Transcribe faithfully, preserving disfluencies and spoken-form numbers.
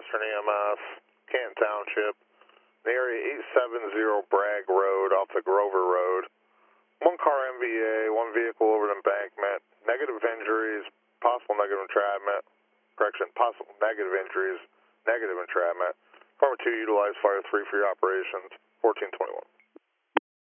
Western E M S, Canton Township, the area eight seventy Bragg Road off the Grover Road. One car M V A, one vehicle over the embankment, negative injuries, possible negative entrapment, correction, possible negative injuries, negative entrapment. Department two utilized Fire three for your operations, fourteen twenty-one.